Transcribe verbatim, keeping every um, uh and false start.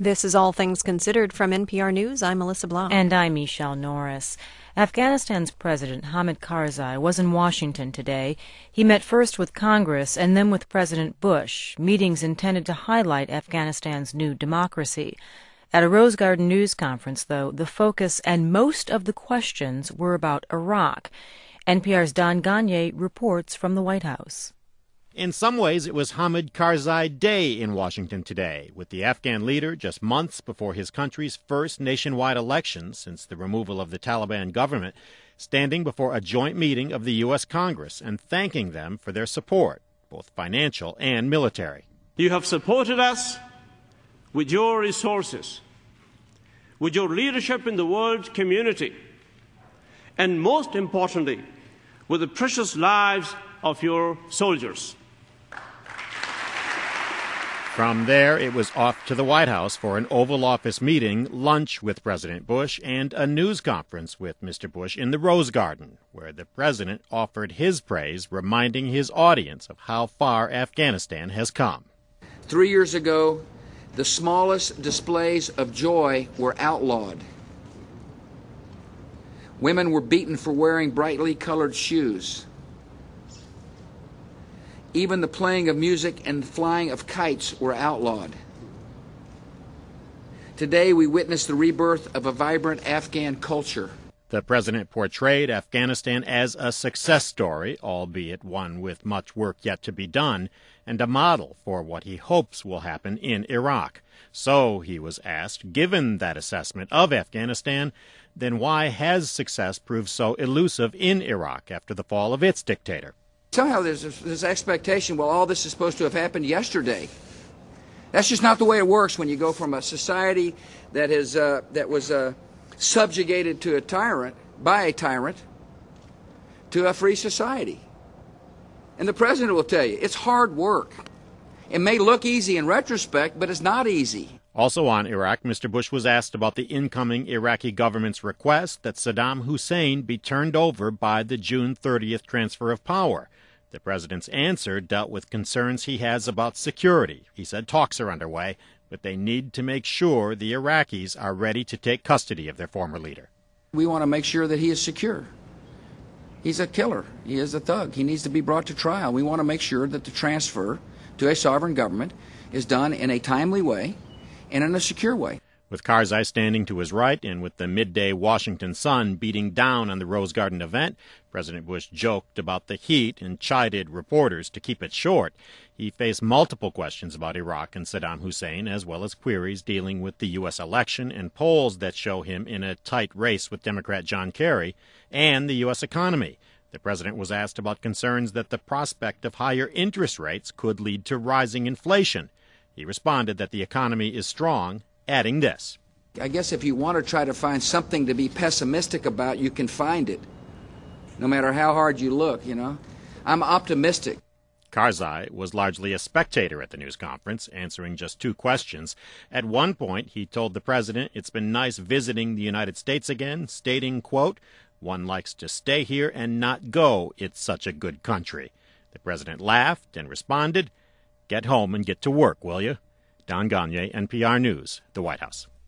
This is All Things Considered from N P R News. I'm Melissa Blau. And I'm Michelle Norris. Afghanistan's President Hamid Karzai was in Washington today. He met first with Congress and then with President Bush, meetings intended to highlight Afghanistan's new democracy. At a Rose Garden news conference, though, the focus and most of the questions were about Iraq. N P R's Don Gonyea reports from the White House. In some ways, it was Hamid Karzai Day in Washington today, with the Afghan leader just months before his country's first nationwide election since the removal of the Taliban government, standing before a joint meeting of the U S Congress and thanking them for their support, both financial and military. You have supported us with your resources, with your leadership in the world community, and most importantly, with the precious lives of your soldiers. From there, it was off to the White House for an Oval Office meeting, lunch with President Bush, and a news conference with Mister Bush in the Rose Garden, where the president offered his praise, reminding his audience of how far Afghanistan has come. Three years ago, the smallest displays of joy were outlawed. Women were beaten for wearing brightly colored shoes. Even the playing of music and flying of kites were outlawed. Today, we witness the rebirth of a vibrant Afghan culture. The president portrayed Afghanistan as a success story, albeit one with much work yet to be done, and a model for what he hopes will happen in Iraq. So, he was asked, given that assessment of Afghanistan, then why has success proved so elusive in Iraq after the fall of its dictator? Somehow there's this, this expectation, well, all this is supposed to have happened yesterday. That's just not the way it works when you go from a society that is uh, that was uh, subjugated to a tyrant, by a tyrant, to a free society. And the president will tell you, it's hard work. It may look easy in retrospect, but it's not easy. Also on Iraq, Mister Bush was asked about the incoming Iraqi government's request that Saddam Hussein be turned over by the June thirtieth transfer of power. The president's answer dealt with concerns he has about security. He said talks are underway, but they need to make sure the Iraqis are ready to take custody of their former leader. We want to make sure that he is secure. He's a killer. He is a thug. He needs to be brought to trial. We want to make sure that the transfer to a sovereign government is done in a timely way and in a secure way. With Karzai standing to his right and with the midday Washington sun beating down on the Rose Garden event, President Bush joked about the heat and chided reporters to keep it short. He faced multiple questions about Iraq and Saddam Hussein, as well as queries dealing with the U S election and polls that show him in a tight race with Democrat John Kerry, and the U S economy. The president was asked about concerns that the prospect of higher interest rates could lead to rising inflation. He responded that the economy is strong, adding this. I guess if you want to try to find something to be pessimistic about, you can find it, no matter how hard you look, you know. I'm optimistic. Karzai was largely a spectator at the news conference, answering just two questions. At one point, he told the president it's been nice visiting the United States again, stating, quote, "One likes to stay here and not go. It's such a good country." The president laughed and responded, "Get home and get to work, will you?" Don Gonyea, N P R News, the White House.